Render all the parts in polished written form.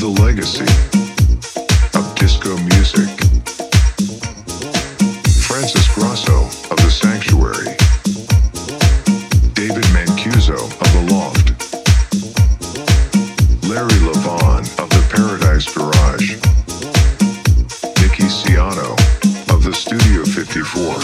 the legacy of disco music. Francis Grasso of The Sanctuary. David Mancuso of The Loft. Larry Levon of The Paradise Garage. Nicky Siano of The Studio 54.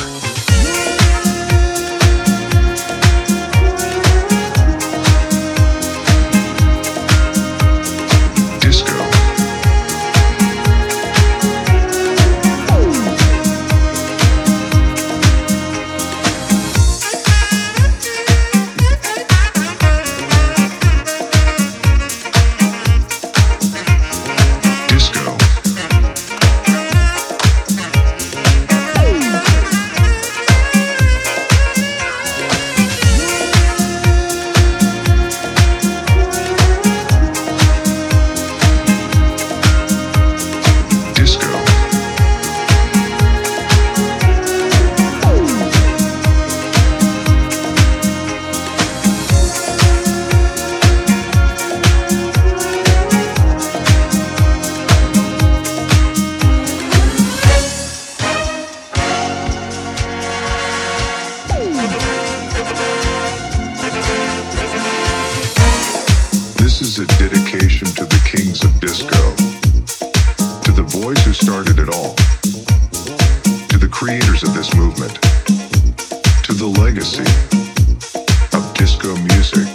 This is a dedication to the kings of disco, to the boys who started it all, to the creators of this movement, to the legacy of disco music.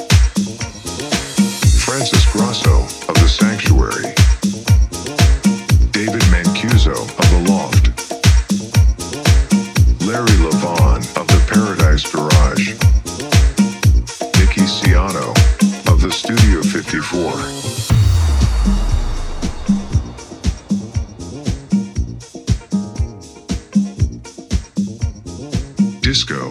Francis Grasso of The Sanctuary. David Mancuso of The Loft. Larry Levon of The Paradise Garage. Nicky Siano of The Studio 54. Disco.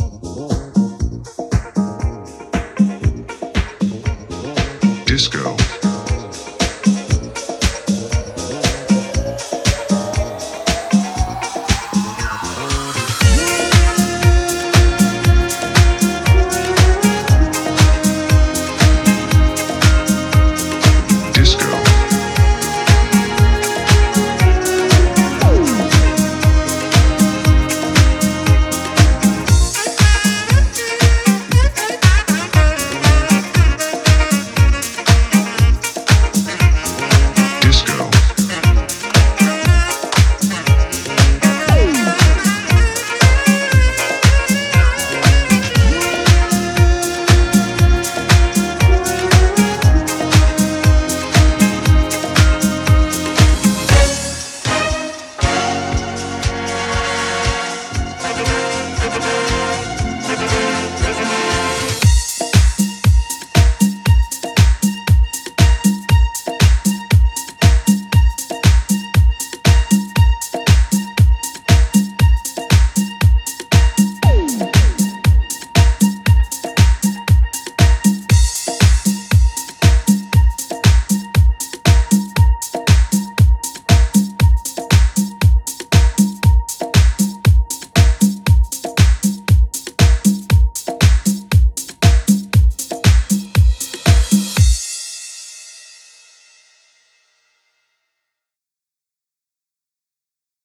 Disco.